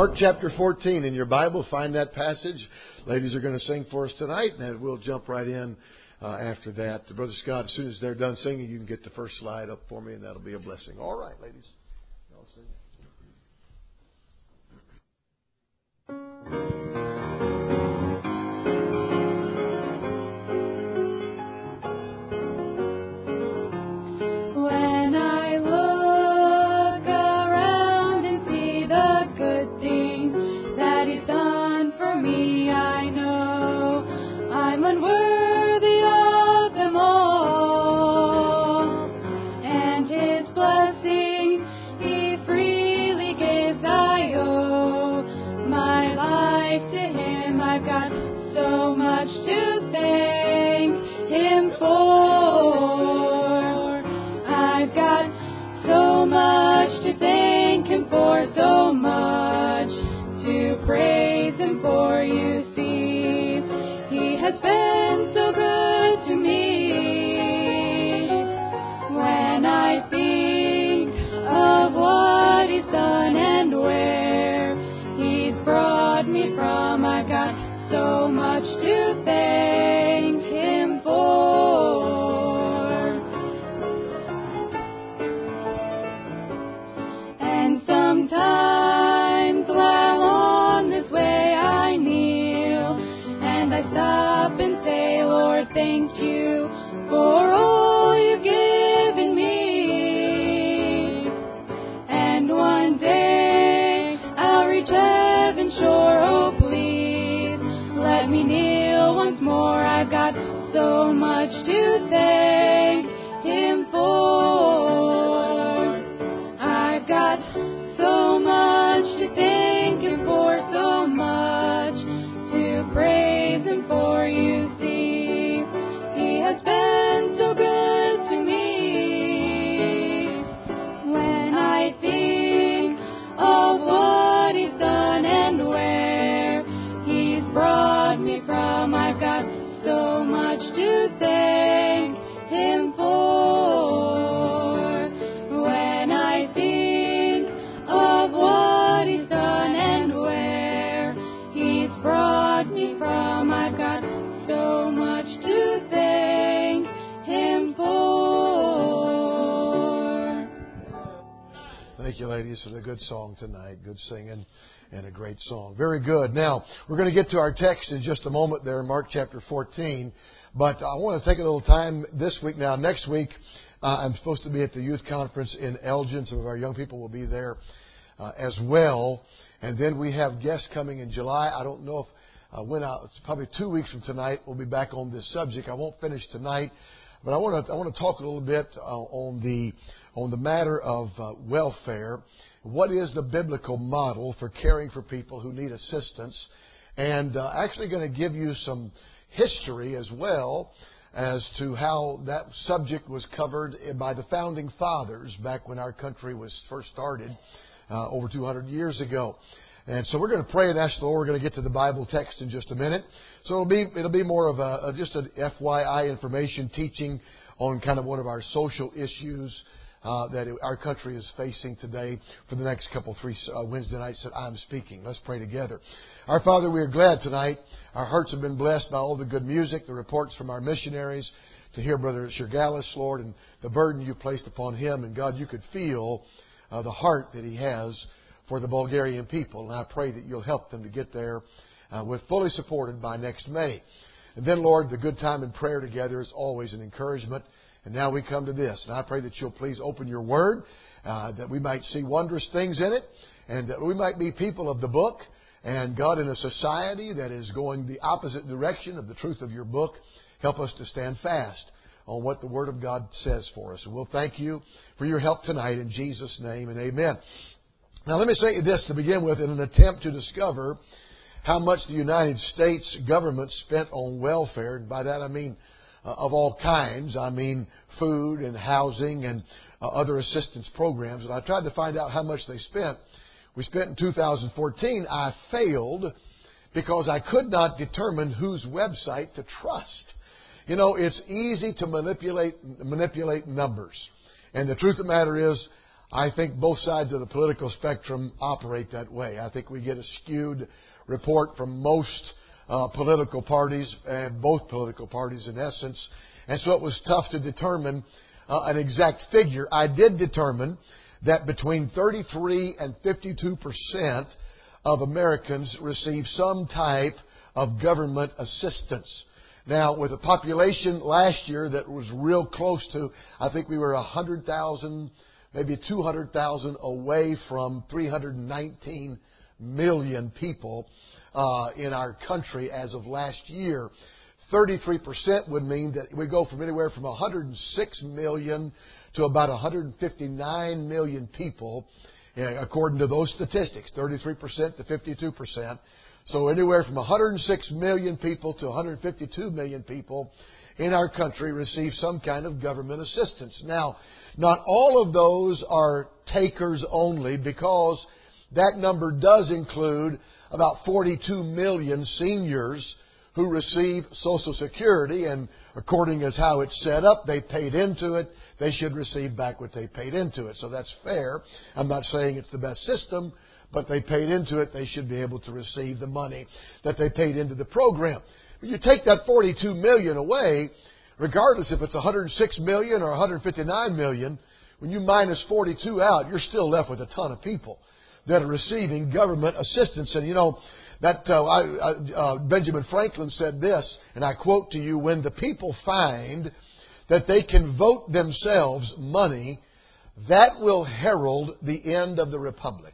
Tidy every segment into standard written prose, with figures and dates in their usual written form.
Mark chapter 14 in your Bible. Find that passage. Ladies are going to sing for us tonight, and we'll jump right in after that. Brother Scott, as soon as they're done singing, you can get the first slide up for me, and that'll be a blessing. All right, ladies. Y'all sing. For the good song tonight. Good singing and a great song. Very good. Now, we're going to get to our text in just a moment there in Mark chapter 14. But I want to take a little time this week. Now, next week, I'm supposed to be at the youth conference in Elgin. Some of our young people will be there as well. And then we have guests coming in July. I don't know if it's probably 2 weeks from tonight. We'll be back on this subject. I won't finish tonight. But I want to talk a little bit on the matter of welfare. What is the biblical model for caring for people who need assistance? And actually going to give you some history as well as to how that subject was covered by the founding fathers back when our country was first started over 200 years ago. And so we're going to pray and ask the Lord. We're going to get to the Bible text in just a minute. So it'll be more of just an FYI information teaching on kind of one of our social issues that our country is facing today for the next three Wednesday nights that I'm speaking. Let's pray together. Our Father, we are glad tonight. Our hearts have been blessed by all the good music, the reports from our missionaries, to hear Brother Shirgalis, Lord, and the burden you placed upon him. And God, you could feel the heart that he has for the Bulgarian people. And I pray that you'll help them to get there with fully supported by next May. And then, Lord, the good time in prayer together is always an encouragement. And now we come to this. And I pray that you'll please open your word, that we might see wondrous things in it, and that we might be people of the book. And God, in a society that is going the opposite direction of the truth of your book, help us to stand fast on what the Word of God says for us. And we'll thank you for your help tonight in Jesus' name, and amen. Now let me say this to begin with. In an attempt to discover how much the United States government spent on welfare, and by that I mean of all kinds. I mean food and housing and other assistance programs. And I tried to find out how much they spent. We spent in 2014. I failed because I could not determine whose website to trust. You know, it's easy to manipulate numbers. And the truth of the matter is, I think both sides of the political spectrum operate that way. I think we get a skewed report from most political parties, and both political parties in essence. And so it was tough to determine an exact figure. I did determine that between 33 and 52% of Americans receive some type of government assistance. Now, with a population last year that was real close to, I think we were 100,000, maybe 200,000 away from 319 million people in our country as of last year. 33% would mean that we go from anywhere from 106 million to about 159 million people, according to those statistics, 33% to 52%. So anywhere from 106 million people to 152 million people in our country receive some kind of government assistance. Now, not all of those are takers only, because that number does include about 42 million seniors who receive Social Security, and according as how it's set up, they paid into it, they should receive back what they paid into it. So that's fair. I'm not saying it's the best system, but they paid into it, they should be able to receive the money that they paid into the program. But you take that 42 million away, regardless if it's 106 million or 159 million, when you minus 42 out, you're still left with a ton of people that are receiving government assistance. And you know, that Benjamin Franklin said this, and I quote to you, "When the people find that they can vote themselves money, that will herald the end of the republic."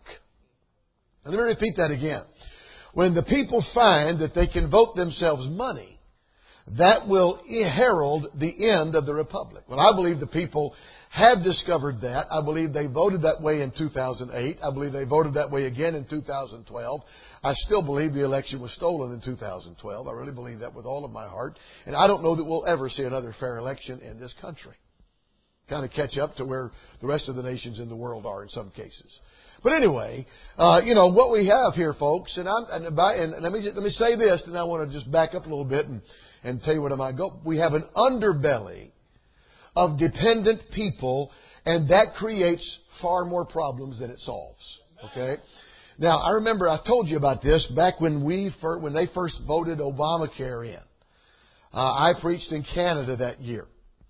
And let me repeat that again. When the people find that they can vote themselves money, that will herald the end of the republic. Well, I believe the people have discovered that. I believe they voted that way in 2008. I believe they voted that way again in 2012. I still believe the election was stolen in 2012. I really believe that with all of my heart. And I don't know that we'll ever see another fair election in this country. Kind of catch up to where the rest of the nations in the world are in some cases. But anyway, what we have here, folks, and let me say this, and I want to just back up a little bit and tell you what I might go. We have an underbelly of dependent people, and that creates far more problems than it solves. Okay? Now, I remember I told you about this back when they first voted Obamacare in. I preached in Canada that year.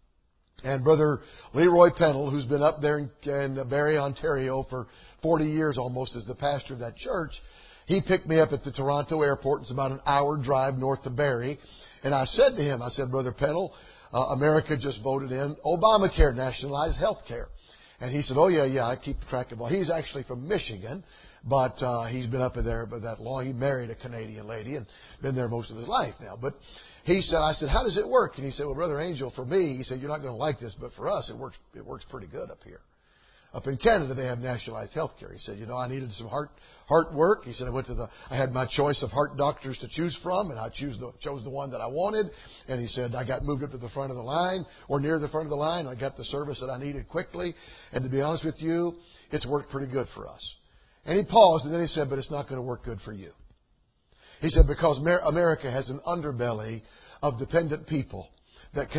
And Brother Leroy Pennell, who's been up there in Barrie, Ontario for 40 years almost as the pastor of that church, he picked me up at the Toronto airport. It's about an hour drive north of Barrie. And I said to him, Brother Pennell, America just voted in Obamacare, nationalized health care. And he said, "Oh, yeah, I keep track of all." He's actually from Michigan, but he's been up in there that long. He married a Canadian lady and been there most of his life now. But I said, "How does it work?" And he said, "Well, Brother Angel, for me," he said, "you're not going to like this, but for us, it works pretty good up here. Up in Canada, they have nationalized health care." He said, "I needed some heart work." He said, I had my choice of heart doctors to choose from, and I chose the one that I wanted. And he said, I got moved up to the front of the line, or near the front of the line. I got the service that I needed quickly. And to be honest with you, it's worked pretty good for us. And he paused, and then he said, "But it's not going to work good for you." He said, "Because America has an underbelly of dependent people that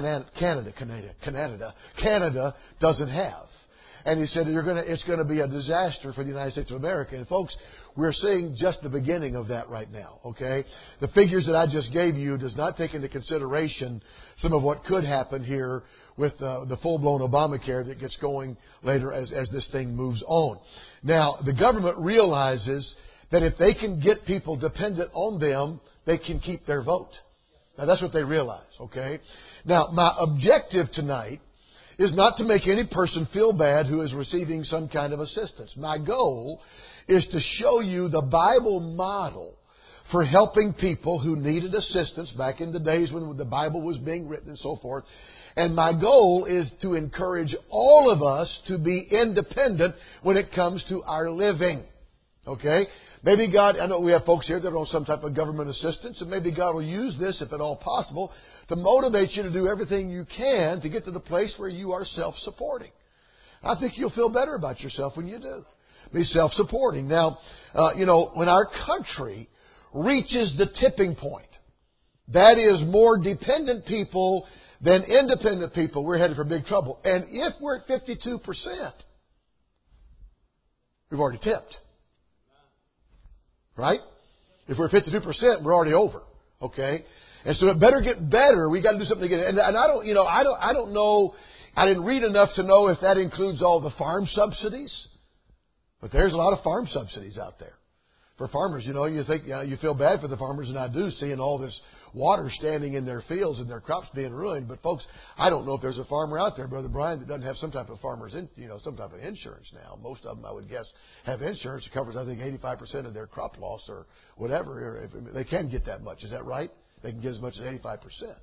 Canada doesn't have." And he said, "It's going to be a disaster for the United States of America." And folks, we're seeing just the beginning of that right now. Okay, the figures that I just gave you does not take into consideration some of what could happen here with the full-blown Obamacare that gets going later as this thing moves on. Now, the government realizes that if they can get people dependent on them, they can keep their vote. Now, that's what they realize, okay? Now, my objective tonight is not to make any person feel bad who is receiving some kind of assistance. My goal is to show you the Bible model for helping people who needed assistance back in the days when the Bible was being written and so forth. And my goal is to encourage all of us to be independent when it comes to our living. Okay? Maybe God, I know we have folks here that are on some type of government assistance, and maybe God will use this, if at all possible, to motivate you to do everything you can to get to the place where you are self-supporting. I think you'll feel better about yourself when you do. Be self-supporting. Now, when our country reaches the tipping point, that is more dependent people than independent people, we're headed for big trouble. And if we're at 52%, we've already tipped. Right? If we're 52%, we're already over. Okay? And so it better get better. We got to do something to get it. And I don't, I don't know. I didn't read enough to know if that includes all the farm subsidies. But there's a lot of farm subsidies out there. For farmers, you think, you feel bad for the farmers, and I do, seeing all this water standing in their fields and their crops being ruined. But folks, I don't know if there's a farmer out there, Brother Brian, that doesn't have some type of some type of insurance now. Most of them, I would guess, have insurance that covers, I think, 85% of their crop loss or whatever. If they can get that much. Is that right? They can get as much as 85%.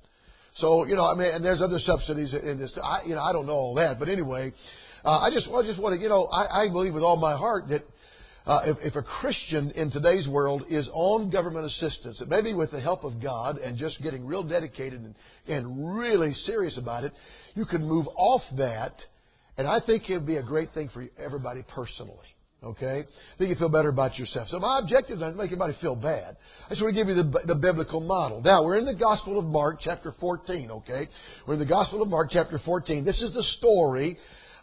So, and there's other subsidies in this. I don't know all that. But anyway, I just want to, I believe with all my heart that if a Christian in today's world is on government assistance, it may be with the help of God and just getting real dedicated and really serious about it, you can move off that. And I think it would be a great thing for everybody personally. Okay? I think you feel better about yourself. So my objective is not to make anybody feel bad. I just want to give you the biblical model. Now, we're in the Gospel of Mark, chapter 14, okay? We're in the Gospel of Mark, chapter 14. This is the story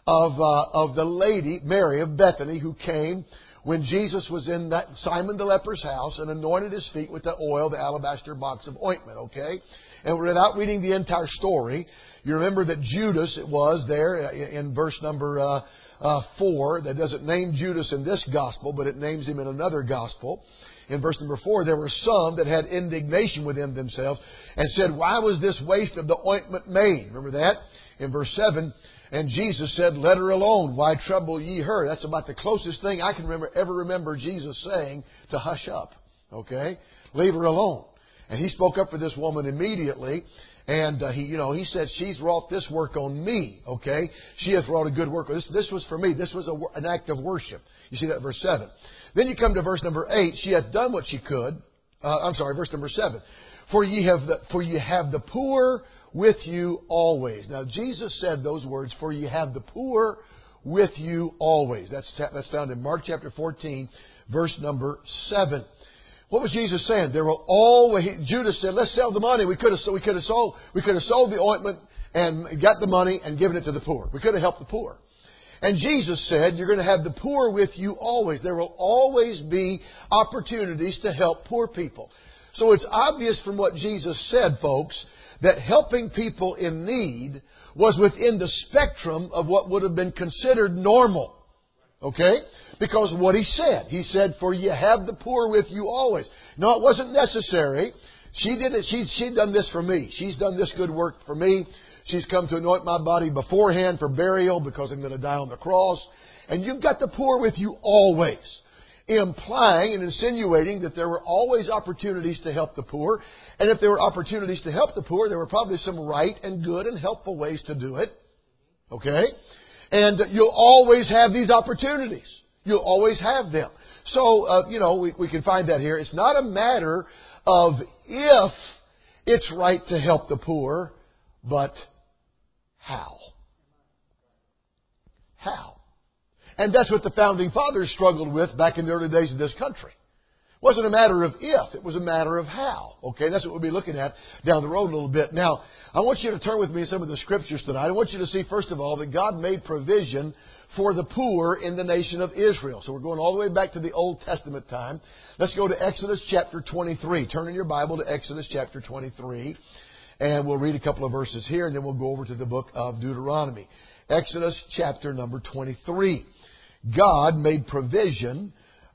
of the lady, Mary of Bethany, who came when Jesus was in that Simon the leper's house and anointed his feet with the oil, the alabaster box of ointment, okay? And without reading the entire story, you remember that Judas, it was there in verse number 4, that doesn't name Judas in this gospel, but it names him in another gospel. In verse number 4, there were some that had indignation within themselves and said, why was this waste of the ointment made? Remember that? In verse 7, and Jesus said, let her alone. Why trouble ye her? That's about the closest thing I can ever remember Jesus saying to hush up. Okay? Leave her alone. And he spoke up for this woman immediately. And he said, she's wrought this work on me. Okay? She has wrought a good work. This was for me. This was an act of worship. You see that in verse 7. Then you come to verse number 8. She hath done what she could. Verse number 7. For ye have the poor with you always. Now, Jesus said those words, for ye have the poor with you always. That's found in Mark chapter 14, verse number 7. What was Jesus saying? There will always, Judas said, let's sell the money. We could have sold the ointment and got the money and given it to the poor. We could have helped the poor. And Jesus said, you're going to have the poor with you always. There will always be opportunities to help poor people. So it's obvious from what Jesus said, folks, that helping people in need was within the spectrum of what would have been considered normal. Okay? Because what He said, for ye have the poor with you always. No, it wasn't necessary. She did it. She'd done this for me. She's done this good work for me. She's come to anoint my body beforehand for burial because I'm going to die on the cross. And you've got the poor with you always. Implying and insinuating that there were always opportunities to help the poor. And if there were opportunities to help the poor, there were probably some right and good and helpful ways to do it. Okay? And you'll always have these opportunities. You'll always have them. So, we can find that here. It's not a matter of if it's right to help the poor, but how. How. And that's what the Founding Fathers struggled with back in the early days of this country. It wasn't a matter of if, it was a matter of how. Okay, that's what we'll be looking at down the road a little bit. Now, I want you to turn with me in some of the Scriptures tonight. I want you to see, first of all, that God made provision for the poor in the nation of Israel. So we're going all the way back to the Old Testament time. Let's go to Exodus chapter 23. Turn in your Bible to Exodus chapter 23. And we'll read a couple of verses here, and then we'll go over to the book of Deuteronomy. Exodus chapter number 23. God made provision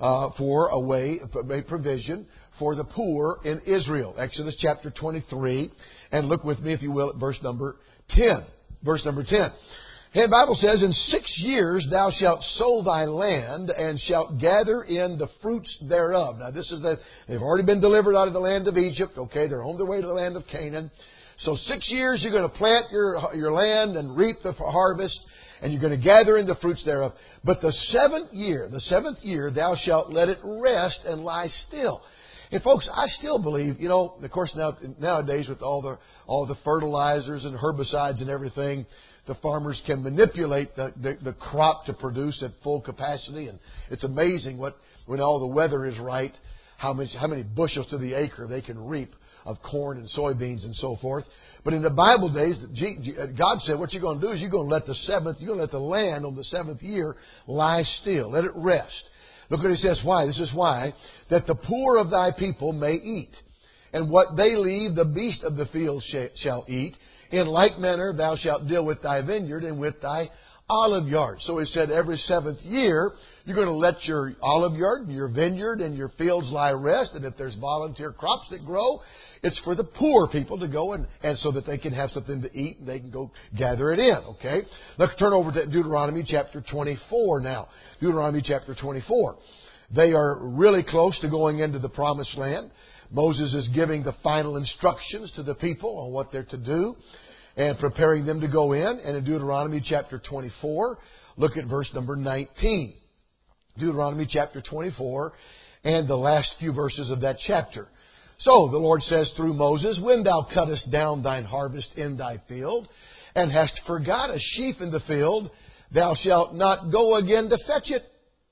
made provision for the poor in Israel. Exodus chapter 23. And look with me, if you will, at verse number 10. Verse number 10. And the Bible says, in 6 years thou shalt sow thy land, and shalt gather in the fruits thereof. Now this is they've already been delivered out of the land of Egypt. Okay, they're on their way to the land of Canaan. So 6 years you're going to plant your land and reap the harvest, and you're going to gather in the fruits thereof. But the seventh year, thou shalt let it rest and lie still. And folks, I still believe, of course nowadays with all the fertilizers and herbicides and everything, the farmers can manipulate the crop to produce at full capacity. And it's amazing when all the weather is right, how many bushels to the acre they can reap of corn and soybeans and so forth. But in the Bible days, God said, what you're going to do is you're going to let the land on the seventh year lie still. Let it rest. Look what He says. Why? This is why. That the poor of thy people may eat. And what they leave, the beast of the field shall eat. In like manner thou shalt deal with thy vineyard and with thy olive yard. So He said every seventh year, you're going to let your olive yard and your vineyard and your fields lie rest. And if there's volunteer crops that grow, it's for the poor people to go and so that they can have something to eat and they can go gather it in. Okay? Let's turn over to Deuteronomy chapter 24 now. Deuteronomy chapter 24. They are really close to going into the promised land. Moses is giving the final instructions to the people on what they're to do and preparing them to go in. And in Deuteronomy chapter 24, look at verse number 19. Deuteronomy chapter 24 and the last few verses of that chapter. So the Lord says through Moses, when thou cuttest down thine harvest in thy field, and hast forgot a sheaf in the field, thou shalt not go again to fetch it.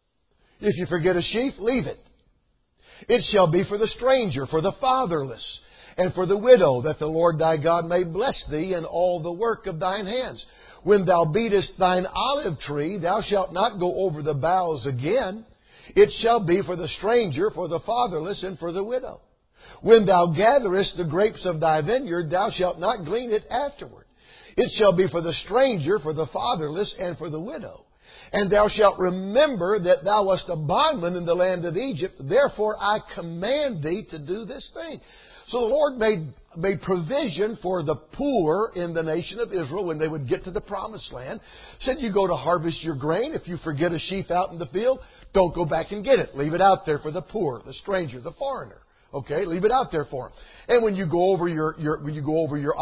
If you forget a sheaf, leave it. It shall be for the stranger, for the fatherless, and for the widow, that the Lord thy God may bless thee in all the work of thine hands. When thou beatest thine olive tree, thou shalt not go over the boughs again. It shall be for the stranger, for the fatherless, and for the widow. When thou gatherest the grapes of thy vineyard, thou shalt not glean it afterward. It shall be for the stranger, for the fatherless, and for the widow. And thou shalt remember that thou wast a bondman in the land of Egypt. Therefore I command thee to do this thing. So the Lord made provision for the poor in the nation of Israel when they would get to the promised land. Said you go to harvest your grain. If you forget a sheaf out in the field, don't go back and get it. Leave it out there for the poor, the stranger, the foreigner. Okay, leave it out there for them. And when you go over your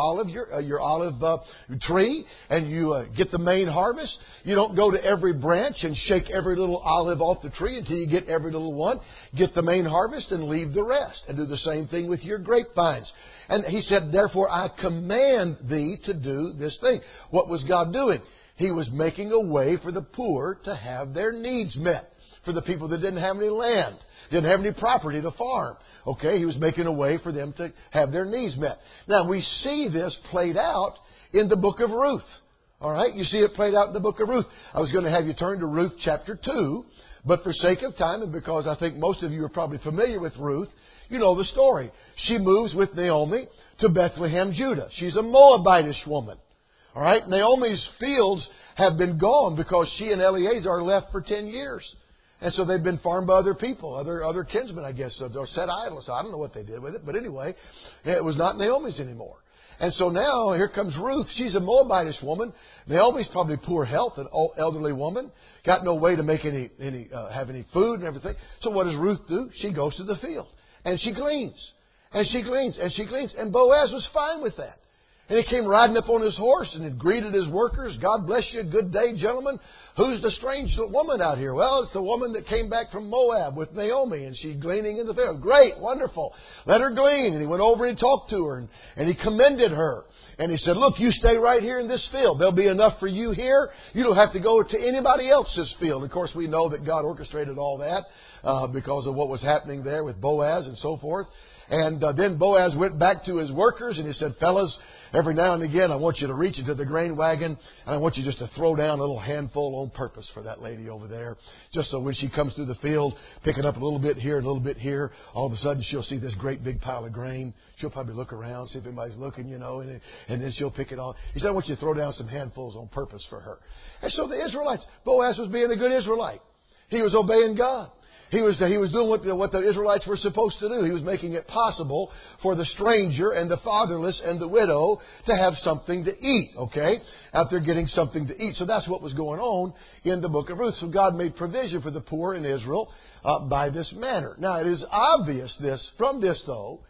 olive tree and you get the main harvest, you don't go to every branch and shake every little olive off the tree until you get every little one. Get the main harvest and leave the rest. And do the same thing with your grapevines. And He said, therefore I command thee to do this thing. What was God doing? He was making a way for the poor to have their needs met. For the people that didn't have any land, didn't have any property to farm. Okay, He was making a way for them to have their needs met. Now, we see this played out in the book of Ruth. All right, you see it played out in the book of Ruth. I was going to have you turn to Ruth chapter 2, but for sake of time and because I think most of you are probably familiar with Ruth, you know the story. She moves with Naomi to Bethlehem, Judah. She's a Moabitish woman. All right, Naomi's fields have been gone because she and Eleazar are left for 10 years. And so they've been farmed by other people, other kinsmen, I guess. So they're set idle. So I don't know what they did with it. But anyway, it was not Naomi's anymore. And so now here comes Ruth. She's a Moabitish woman. Naomi's probably poor health, an elderly woman. Got no way to make have any food and everything. So what does Ruth do? She goes to the field. And she gleans. And she gleans. And she gleans. And Boaz was fine with that. And he came riding up on his horse and had greeted his workers. God bless you. Good day, gentlemen. Who's the strange woman out here? Well, it's the woman that came back from Moab with Naomi, and she's gleaning in the field. Great, wonderful. Let her glean. And he went over and talked to her, and he commended her. And he said, look, you stay right here in this field. There'll be enough for you here. You don't have to go to anybody else's field. Of course, we know that God orchestrated all that because of what was happening there with Boaz and so forth. And then Boaz went back to his workers, and he said, fellas, every now and again, I want you to reach into the grain wagon, and I want you just to throw down a little handful on purpose for that lady over there. Just so when she comes through the field, picking up a little bit here and a little bit here, all of a sudden she'll see this great big pile of grain. She'll probably look around, see if anybody's looking, and then she'll pick it on. He said, I want you to throw down some handfuls on purpose for her. And so the Israelites, Boaz was being a good Israelite. He was obeying God. He was doing what the Israelites were supposed to do. He was making it possible for the stranger and the fatherless and the widow to have something to eat, okay? Out there getting something to eat. So that's what was going on in the book of Ruth. So God made provision for the poor in Israel by this manner. Now, it is obvious from this,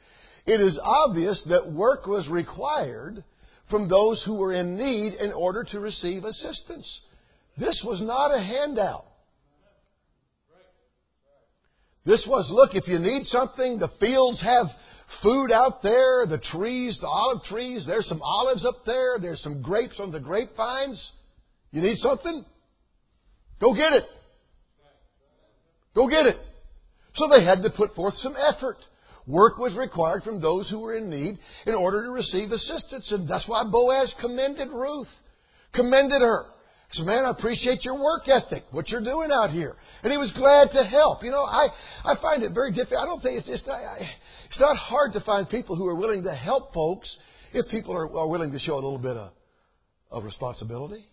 it is obvious that work was required from those who were in need in order to receive assistance. This was not a handout. This was, look, if you need something, the fields have food out there, the trees, the olive trees, there's some olives up there, there's some grapes on the grapevines. You need something? Go get it. Go get it. So they had to put forth some effort. Work was required from those who were in need in order to receive assistance. And that's why Boaz commended Ruth. Commended her. He said, man, I appreciate your work ethic, what you're doing out here. And he was glad to help. You know, I find it very difficult. I don't think it's not hard to find people who are willing to help folks if people are willing to show a little bit of responsibility.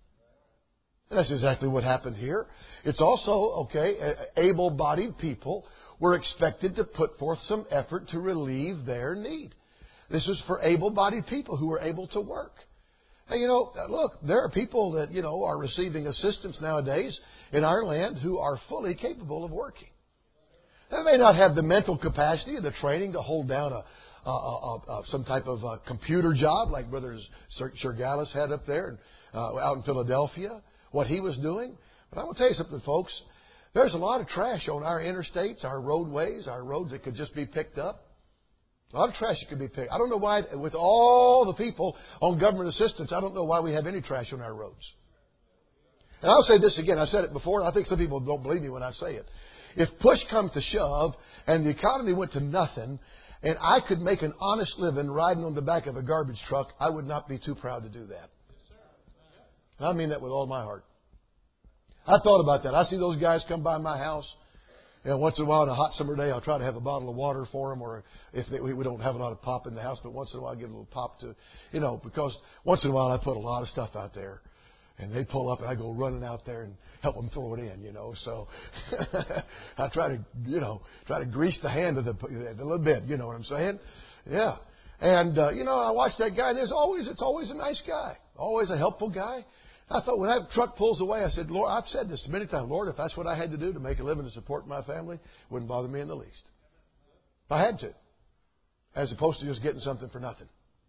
And that's exactly what happened here. It's also, able-bodied people were expected to put forth some effort to relieve their need. This was for able-bodied people who were able to work. Hey, look, there are people that, are receiving assistance nowadays in our land who are fully capable of working. They may not have the mental capacity or the training to hold down some type of computer job like Brother Shergalis had up there out in Philadelphia, what he was doing. But I will tell you something, folks. There's a lot of trash on our interstates, our roadways, our roads that could just be picked up. A lot of trash that could be picked. I don't know why, with all the people on government assistance, I don't know why we have any trash on our roads. And I'll say this again. I said it before, and I think some people don't believe me when I say it. If push comes to shove and the economy went to nothing and I could make an honest living riding on the back of a garbage truck, I would not be too proud to do that. And I mean that with all my heart. I thought about that. I see those guys come by my house. Once in a while on a hot summer day, I'll try to have a bottle of water for them, or if we don't have a lot of pop in the house, but once in a while I give a little pop to, because once in a while I put a lot of stuff out there. And they pull up and I go running out there and help them throw it in, So I try to grease the hand of a little bit, you know what I'm saying? Yeah. And, I watch that guy and it's always a nice guy, always a helpful guy. I thought when that truck pulls away, I said, Lord, I've said this many times, Lord, if that's what I had to do to make a living to support my family, it wouldn't bother me in the least. If I had to. As opposed to just getting something for nothing.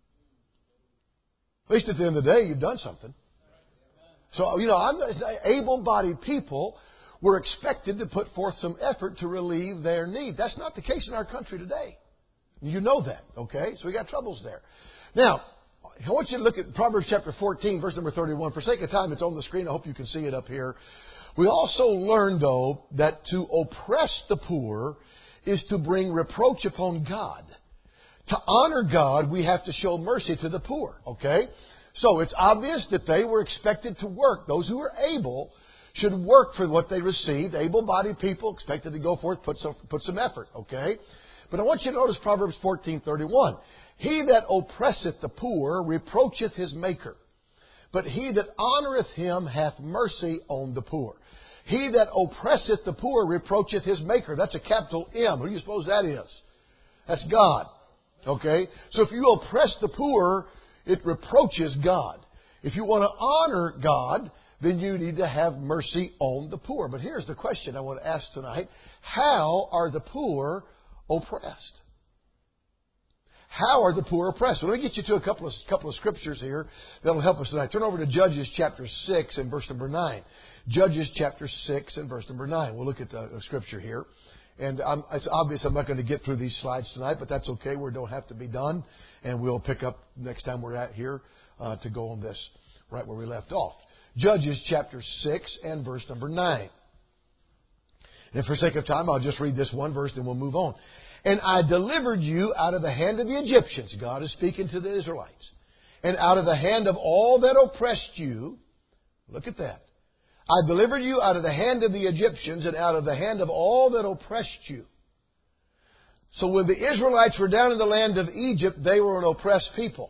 At least at the end of the day, you've done something. So, able-bodied people were expected to put forth some effort to relieve their need. That's not the case in our country today. You know that, okay? So we got troubles there. Now, I want you to look at Proverbs chapter 14, verse number 31. For sake of time, it's on the screen. I hope you can see it up here. We also learn, though, that to oppress the poor is to bring reproach upon God. To honor God, we have to show mercy to the poor, okay? So it's obvious that they were expected to work. Those who were able should work for what they received. Able-bodied people expected to go forth, put some effort, okay? But I want you to notice Proverbs 14:31. He that oppresseth the poor reproacheth his maker, but he that honoureth him hath mercy on the poor. He that oppresseth the poor reproacheth his maker. That's a capital M. Who do you suppose that is? That's God. Okay? So if you oppress the poor, it reproaches God. If you want to honor God, then you need to have mercy on the poor. But here's the question I want to ask tonight. How are the poor oppressed? How are the poor oppressed? Well, let me get you to a couple of scriptures here that will help us tonight. Turn over to Judges chapter 6 and verse number 9. Judges chapter 6 and verse number 9. We'll look at the scripture here. And it's obvious I'm not going to get through these slides tonight, but that's okay. We don't have to be done. And we'll pick up next time we're at here to go on this right where we left off. Judges chapter 6 and verse number 9. And for sake of time, I'll just read this one verse and we'll move on. And I delivered you out of the hand of the Egyptians. God is speaking to the Israelites. And out of the hand of all that oppressed you. Look at that. I delivered you out of the hand of the Egyptians and out of the hand of all that oppressed you. So when the Israelites were down in the land of Egypt, they were an oppressed people.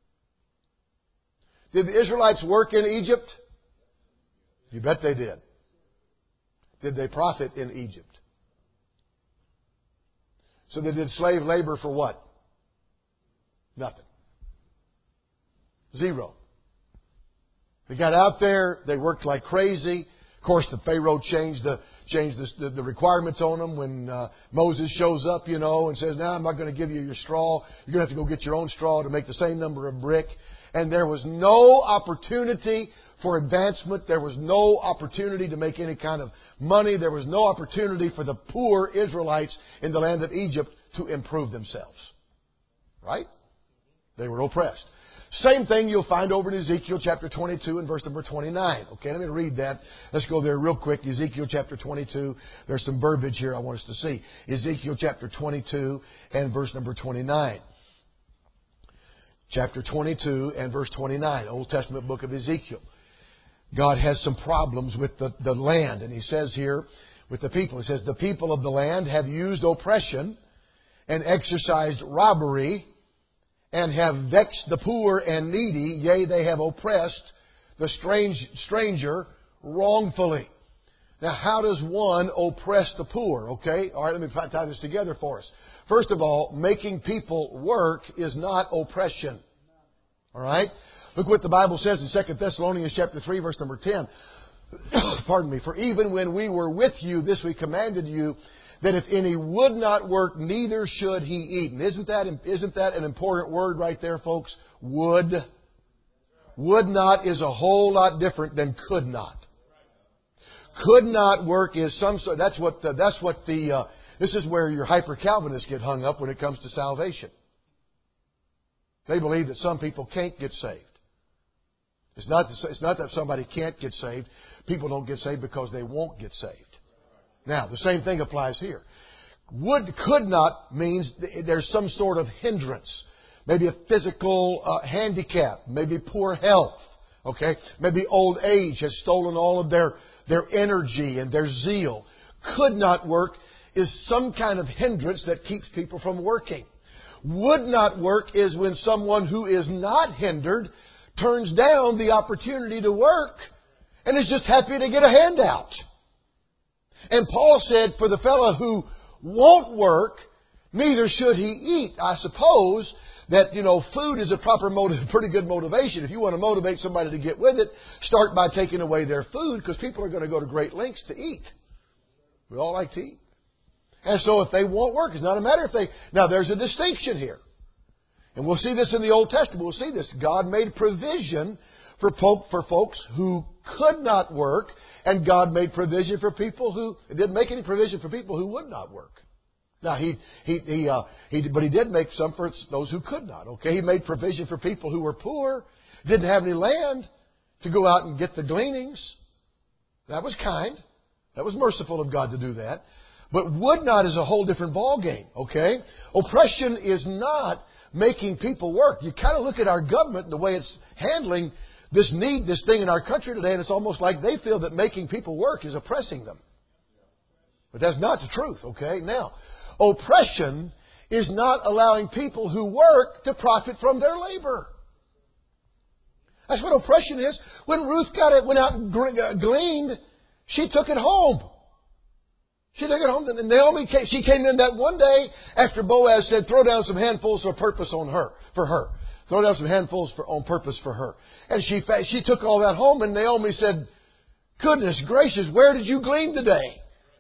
Did the Israelites work in Egypt? You bet they did. Did they profit in Egypt? So they did slave labor for what? Nothing. Zero. They got out there. They worked like crazy. Of course, the Pharaoh changed the requirements on them when Moses shows up, and says, "Now I'm not going to give you your straw. You're going to have to go get your own straw to make the same number of brick." And there was no opportunity for advancement. There was no opportunity to make any kind of money. There was no opportunity for the poor Israelites in the land of Egypt to improve themselves. Right? They were oppressed. Same thing you'll find over in Ezekiel chapter 22 and verse number 29. Okay, let me read that. Let's go there real quick. Ezekiel chapter 22. There's some verbiage here I want us to see. Ezekiel chapter 22 and verse number 29. Chapter 22 and verse 29. Old Testament book of Ezekiel. God has some problems with the land. And He says here with the people, He says, the people of the land have used oppression and exercised robbery and have vexed the poor and needy. Yea, they have oppressed the stranger wrongfully. Now, how does one oppress the poor? Okay, all right, let me tie this together for us. First of all, making people work is not oppression. All right? Look what the Bible says in 2 Thessalonians chapter 3, verse number 10. Pardon me. For even when we were with you, this we commanded you, that if any would not work, neither should he eat. And isn't that an important word right there, folks? Would. Would not is a whole lot different than could not. Could not work is some sort. This is where your hyper-Calvinists get hung up when it comes to salvation. They believe that some people can't get saved. It's not that somebody can't get saved. People don't get saved because they won't get saved. Now, the same thing applies here. Could not means there's some sort of hindrance. Maybe a physical handicap. Maybe poor health. Okay? Maybe old age has stolen all of their energy and their zeal. Could not work is some kind of hindrance that keeps people from working. Would not work is when someone who is not hindered turns down the opportunity to work and is just happy to get a handout. And Paul said, for the fellow who won't work, neither should he eat. I suppose that, food is a pretty good motivation. If you want to motivate somebody to get with it, start by taking away their food, because people are going to go to great lengths to eat. We all like to eat. And so if they won't work, it's not a matter if they... Now, there's a distinction here. And we'll see this in the Old Testament. We'll see this. God made provision for folks who could not work, and God made provision for people who... didn't make any provision for people who would not work. Now, but He did make some for those who could not. Okay, He made provision for people who were poor, didn't have any land to go out and get the gleanings. That was kind. That was merciful of God to do that. But would not is a whole different ballgame. Okay, oppression is not making people work. You kind of look at our government and the way it's handling this thing in our country today, and it's almost like they feel that making people work is oppressing them. But that's not the truth. Okay, now. Oppression is not allowing people who work to profit from their labor. That's what oppression is. When Ruth went out and gleaned, she took it home. She took it home. And Naomi came in that one day after Boaz said, throw down some handfuls for her. Throw down some handfuls on purpose for her. And she took all that home, and Naomi said, goodness gracious, where did you glean today?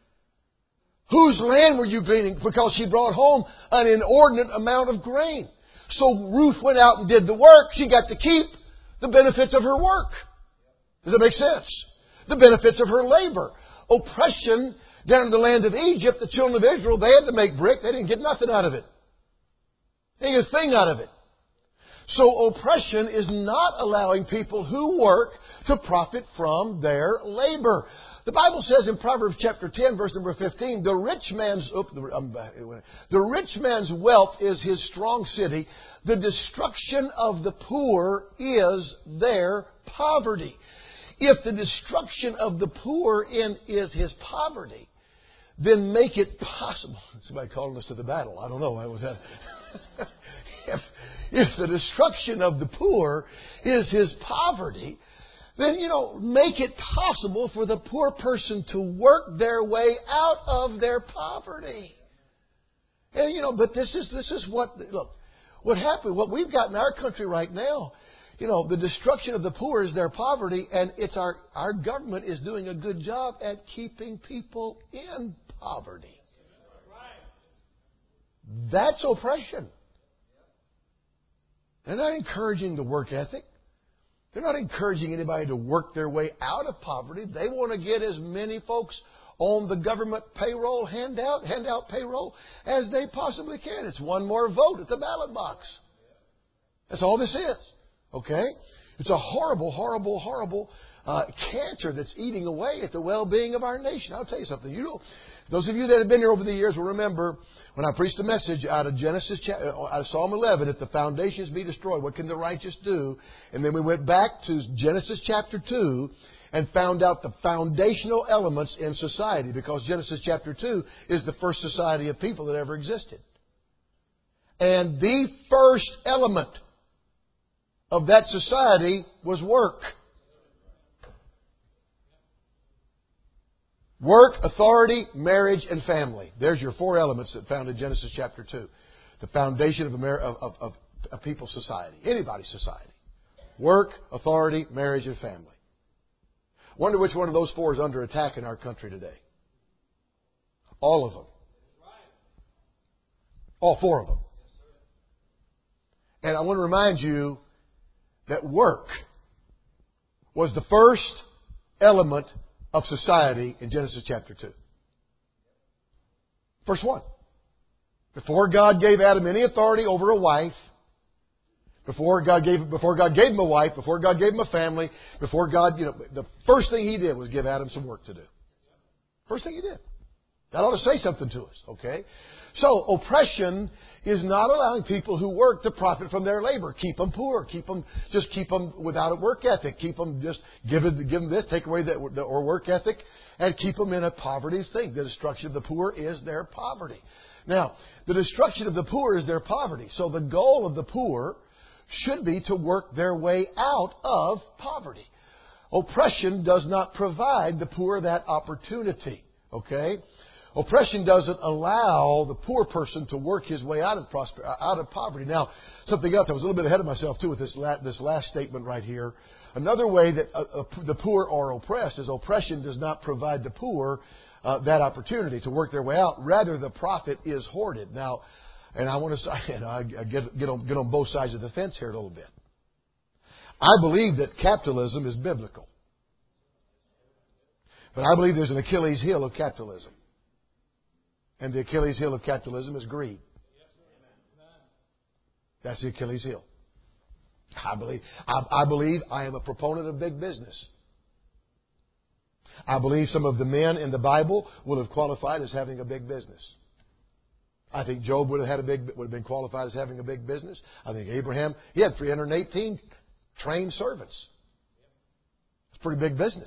Whose land were you gleaning? Because she brought home an inordinate amount of grain. So Ruth went out and did the work. She got to keep the benefits of her work. Does that make sense? The benefits of her labor. Oppression down in the land of Egypt, the children of Israel, they had to make brick. They didn't get nothing out of it. They didn't get a thing out of it. So oppression is not allowing people who work to profit from their labor. The Bible says in Proverbs chapter 10, verse number 15, the rich man's wealth is his strong city. The destruction of the poor is their poverty. If the destruction of the poor is his poverty, then make it possible. Somebody calling us to the battle. I don't know. I was at. If the destruction of the poor is his poverty, then, make it possible for the poor person to work their way out of their poverty. And, but this is what happened, what we've got in our country right now, the destruction of the poor is their poverty, and it's our government is doing a good job at keeping people in poverty. That's oppression. They're not encouraging the work ethic. They're not encouraging anybody to work their way out of poverty. They want to get as many folks on the government payroll, handout payroll, as they possibly can. It's one more vote at the ballot box. That's all this is. Okay? It's a horrible, horrible, horrible cancer that's eating away at the well-being of our nation. I'll tell you something. You know, those of you that have been here over the years will remember when I preached a message out of out of Psalm 11, if the foundations be destroyed, what can the righteous do? And then we went back to Genesis chapter 2 and found out the foundational elements in society, because Genesis chapter 2 is the first society of people that ever existed. And the first element of that society was work. Work, authority, marriage, and family. There's your four elements that found in Genesis chapter 2. The foundation of a people's society, anybody's society. Work, authority, marriage, and family. Wonder which one of those four is under attack in our country today. All of them. All four of them. And I want to remind you that work was the first element of society in Genesis chapter 2. First one. Before God gave Adam any authority over a wife, before God gave him a wife, before God gave him a family, before God, the first thing He did was give Adam some work to do. First thing He did. That ought to say something to us, okay? So, oppression is not allowing people who work to profit from their labor. Keep them poor. Keep them without a work ethic. Keep them just give them this, take away that or work ethic, and keep them in a poverty thing. The destruction of the poor is their poverty. Now, the destruction of the poor is their poverty. So the goal of the poor should be to work their way out of poverty. Oppression does not provide the poor that opportunity. Okay? Oppression doesn't allow the poor person to work his way out of poverty. Now, something else. I was a little bit ahead of myself, too, with this last statement right here. Another way that the poor are oppressed is oppression does not provide the poor that opportunity to work their way out. Rather, the profit is hoarded. Now, and I want to say, I get on both sides of the fence here a little bit. I believe that capitalism is biblical. But I believe there's an Achilles heel of capitalism. And the Achilles heel of capitalism is greed. That's the Achilles heel. I believe I am a proponent of big business. I believe some of the men in the Bible would have qualified as having a big business. I think Job would have been qualified as having a big business. I think Abraham, he had 318 trained servants. It's a pretty big business.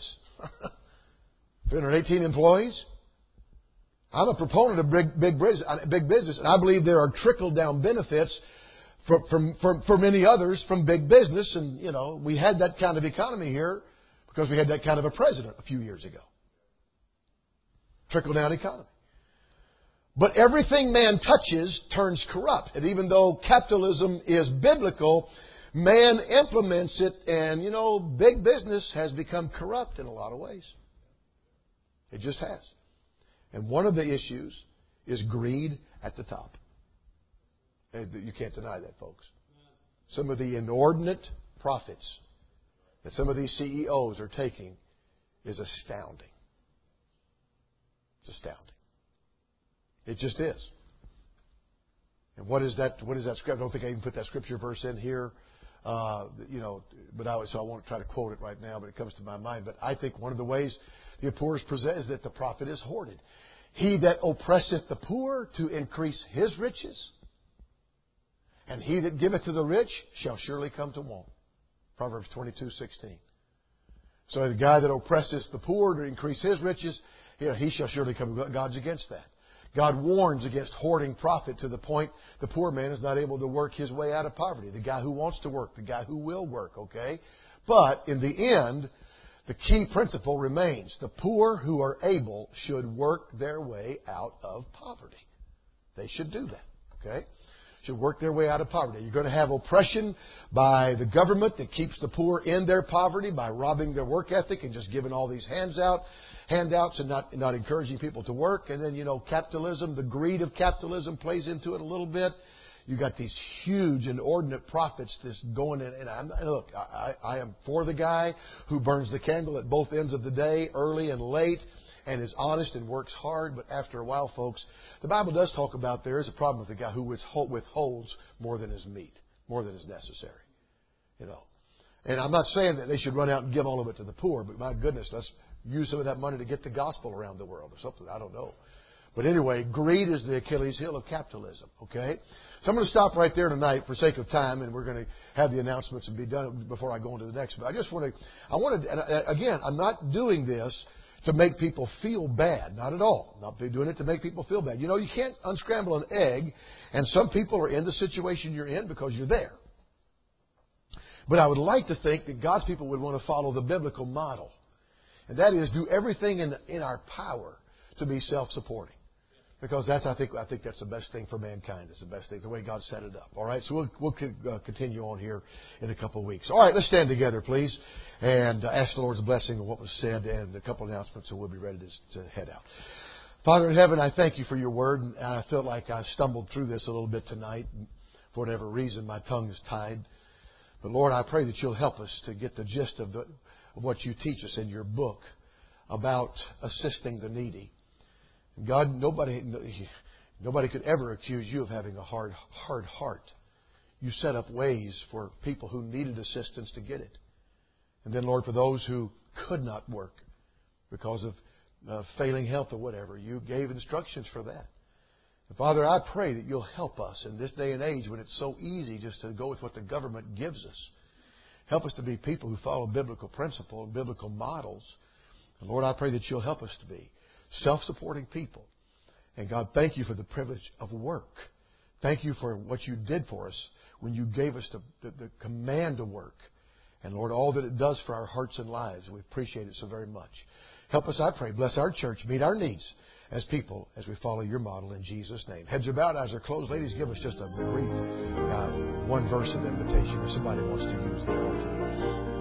318 employees. I'm a proponent of big business, and I believe there are trickle-down benefits for many others from big business. And, we had that kind of economy here because we had that kind of a president a few years ago. Trickle-down economy. But everything man touches turns corrupt. And even though capitalism is biblical, man implements it, and, big business has become corrupt in a lot of ways. It just has. And one of the issues is greed at the top. You can't deny that, folks. Some of the inordinate profits that some of these CEOs are taking is astounding. It's astounding. It just is. And what is that scripture? I don't think I even put that scripture verse in here. But I won't try to quote it right now, but it comes to my mind. But I think one of the ways the poor is presented is that the profit is hoarded. He that oppresseth the poor to increase his riches, and he that giveth to the rich shall surely come to want. Proverbs 22:16. So the guy that oppresses the poor to increase his riches, he shall surely come. God's against that. God warns against hoarding profit to the point the poor man is not able to work his way out of poverty. The guy who wants to work, the guy who will work, okay? But in the end, the key principle remains. The poor who are able should work their way out of poverty. They should do that, okay? Should work their way out of poverty. You're going to have oppression by the government that keeps the poor in their poverty by robbing their work ethic and just giving all these handouts and not encouraging people to work. And then, capitalism, the greed of capitalism plays into it a little bit. You got these huge inordinate profits that's going in. And I am for the guy who burns the candle at both ends of the day, early and late, and is honest and works hard. But after a while, folks, the Bible does talk about there is a problem with the guy who withholds more than is meet, more than is necessary. And I'm not saying that they should run out and give all of it to the poor, but my goodness, let's use some of that money to get the gospel around the world or something. I don't know. But anyway, greed is the Achilles heel of capitalism, okay? So I'm going to stop right there tonight for sake of time, and we're going to have the announcements and be done before I go on to the next. But again, I'm not doing this to make people feel bad. Not at all. Not doing it to make people feel bad. You know, you can't unscramble an egg, and some people are in the situation you're in because you're there. But I would like to think that God's people would want to follow the biblical model. And that is, do everything in our power to be self-supporting. Because I think that's the best thing for mankind. It's the best thing, the way God set it up. All right, so we'll continue on here in a couple of weeks. All right, let's stand together, please, and ask the Lord's blessing on what was said and a couple of announcements, and we'll be ready to head out. Father in heaven, I thank you for your word, and I feel like I stumbled through this a little bit tonight. For whatever reason, my tongue is tied. But Lord, I pray that you'll help us to get the gist of what you teach us in your book about assisting the needy. God, nobody could ever accuse you of having a hard heart. You set up ways for people who needed assistance to get it. And then, Lord, for those who could not work because of failing health or whatever, you gave instructions for that. And Father, I pray that you'll help us in this day and age when it's so easy just to go with what the government gives us. Help us to be people who follow biblical principle and biblical models. And Lord, I pray that you'll help us to be self-supporting people. And God, thank you for the privilege of work. Thank you for what you did for us when you gave us the command to work. And Lord, all that it does for our hearts and lives, we appreciate it so very much. Help us, I pray. Bless our church. Meet our needs as people as we follow your model in Jesus' name. Heads are bowed, eyes are closed. Ladies, give us just a brief one verse of invitation if somebody wants to use the altar.